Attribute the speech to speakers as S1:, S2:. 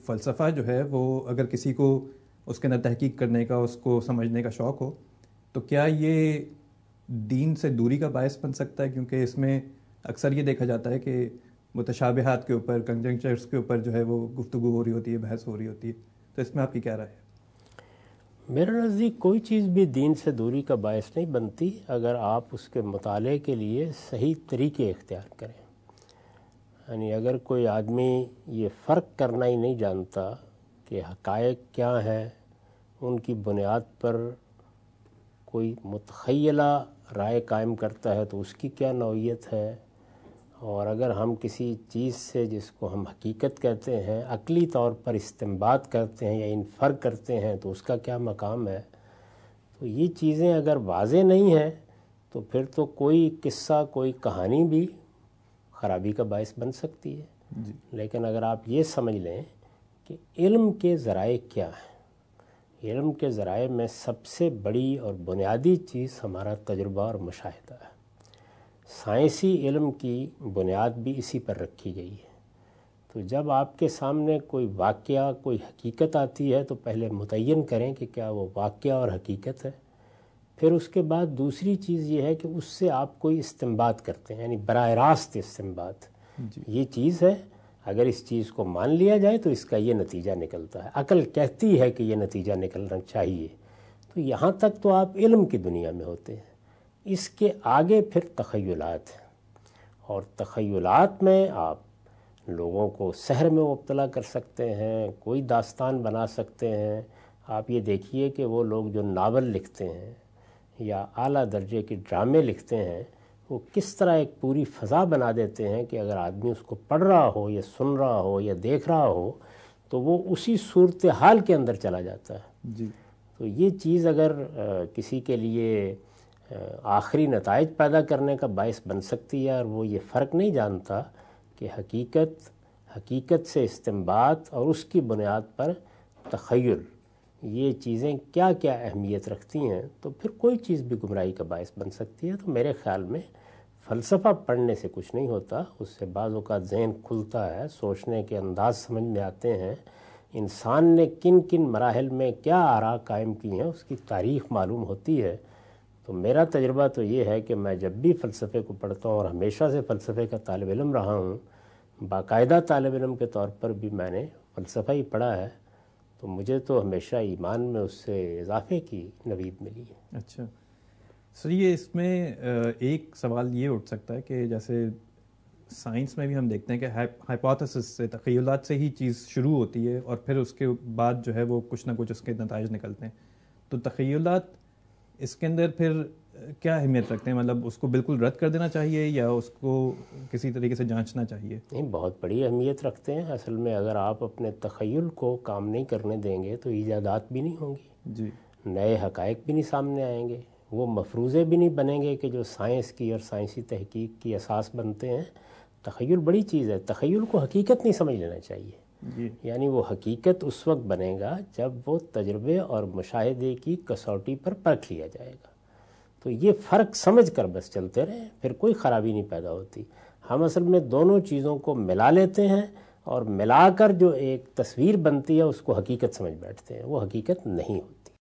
S1: فلسفہ جو ہے وہ اگر کسی کو اس کے اندر تحقیق کرنے کا، اس کو سمجھنے کا شوق ہو، تو کیا یہ دین سے دوری کا باعث بن سکتا ہے؟ کیونکہ اس میں اکثر یہ دیکھا جاتا ہے کہ متشابہات کے اوپر، کنجنکچرز کے اوپر جو ہے وہ گفتگو ہو رہی ہوتی ہے، بحث ہو رہی ہوتی ہے. تو اس میں آپ کی کیا رائے ہے؟
S2: میرے نزدیک کوئی چیز بھی دین سے دوری کا باعث نہیں بنتی اگر آپ اس کے مطالعے کے لیے صحیح طریقے اختیار کریں. یعنی اگر کوئی آدمی یہ فرق کرنا ہی نہیں جانتا کہ حقائق کیا ہیں، ان کی بنیاد پر کوئی متخیلہ رائے قائم کرتا ہے تو اس کی کیا نوعیت ہے، اور اگر ہم کسی چیز سے جس کو ہم حقیقت کہتے ہیں عقلی طور پر استنباط کرتے ہیں یا انفر کرتے ہیں تو اس کا کیا مقام ہے. تو یہ چیزیں اگر واضح نہیں ہیں تو پھر تو کوئی قصہ، کوئی کہانی بھی خرابی کا باعث بن سکتی ہے. لیکن اگر آپ یہ سمجھ لیں کہ علم کے ذرائع کیا ہیں، علم کے ذرائع میں سب سے بڑی اور بنیادی چیز ہمارا تجربہ اور مشاہدہ ہے. سائنسی علم کی بنیاد بھی اسی پر رکھی گئی ہے. تو جب آپ کے سامنے کوئی واقعہ، کوئی حقیقت آتی ہے تو پہلے متعین کریں کہ کیا وہ واقعہ اور حقیقت ہے. پھر اس کے بعد دوسری چیز یہ ہے کہ اس سے آپ کوئی استنباط کرتے ہیں، یعنی براہ راست استنباط. یہ چیز ہے، اگر اس چیز کو مان لیا جائے تو اس کا یہ نتیجہ نکلتا ہے، عقل کہتی ہے کہ یہ نتیجہ نکلنا چاہیے. تو یہاں تک تو آپ علم کی دنیا میں ہوتے ہیں. اس کے آگے پھر تخیلات ہیں، اور تخیلات میں آپ لوگوں کو سحر میں مبتلا کر سکتے ہیں، کوئی داستان بنا سکتے ہیں. آپ یہ دیکھیے کہ وہ لوگ جو ناول لکھتے ہیں یا اعلیٰ درجے کے ڈرامے لکھتے ہیں، وہ کس طرح ایک پوری فضا بنا دیتے ہیں کہ اگر آدمی اس کو پڑھ رہا ہو یا سن رہا ہو یا دیکھ رہا ہو تو وہ اسی صورتحال کے اندر چلا جاتا ہے. تو یہ چیز اگر کسی کے لیے آخری نتائج پیدا کرنے کا باعث بن سکتی ہے، اور وہ یہ فرق نہیں جانتا کہ حقیقت سے استنباط اور اس کی بنیاد پر تخیل، یہ چیزیں کیا کیا اہمیت رکھتی ہیں، تو پھر کوئی چیز بھی گمراہی کا باعث بن سکتی ہے. تو میرے خیال میں فلسفہ پڑھنے سے کچھ نہیں ہوتا، اس سے بعض اوقات ذہن کھلتا ہے، سوچنے کے انداز سمجھ میں آتے ہیں، انسان نے کن کن مراحل میں کیا آراء قائم کی ہیں اس کی تاریخ معلوم ہوتی ہے. تو میرا تجربہ تو یہ ہے کہ میں جب بھی فلسفے کو پڑھتا ہوں، اور ہمیشہ سے فلسفے کا طالب علم رہا ہوں، باقاعدہ طالب علم کے طور پر بھی میں نے فلسفہ ہی پڑھا ہے، تو مجھے تو ہمیشہ ایمان میں اس سے اضافے کی نوید ملی ہے.
S1: اچھا سر، یہ اس میں ایک سوال یہ اٹھ سکتا ہے کہ جیسے سائنس میں بھی ہم دیکھتے ہیں کہ ہائپوتھسس سے، تخیلات سے ہی چیز شروع ہوتی ہے، اور پھر اس کے بعد جو ہے وہ کچھ نہ کچھ اس کے نتائج نکلتے ہیں. تو تخیلات اس کے اندر پھر کیا اہمیت رکھتے ہیں؟ مطلب اس کو بالکل رد کر دینا چاہیے یا اس کو کسی طریقے سے جانچنا چاہیے؟
S2: نہیں، بہت بڑی اہمیت رکھتے ہیں. اصل میں اگر آپ اپنے تخیل کو کام نہیں کرنے دیں گے تو ایجادات بھی نہیں ہوں گی، نئے حقائق بھی نہیں سامنے آئیں گے، وہ مفروضے بھی نہیں بنیں گے کہ جو سائنس کی اور سائنسی تحقیق کی اساس بنتے ہیں. تخیل بڑی چیز ہے، تخیل کو حقیقت نہیں سمجھ لینا چاہیے. یعنی وہ حقیقت اس وقت بنے گا جب وہ تجربے اور مشاہدے کی کسوٹی پر پرکھ لیا جائے گا. تو یہ فرق سمجھ کر بس چلتے رہیں، پھر کوئی خرابی نہیں پیدا ہوتی. ہم اصل میں دونوں چیزوں کو ملا لیتے ہیں، اور ملا کر جو ایک تصویر بنتی ہے اس کو حقیقت سمجھ بیٹھتے ہیں، وہ حقیقت نہیں ہوتی.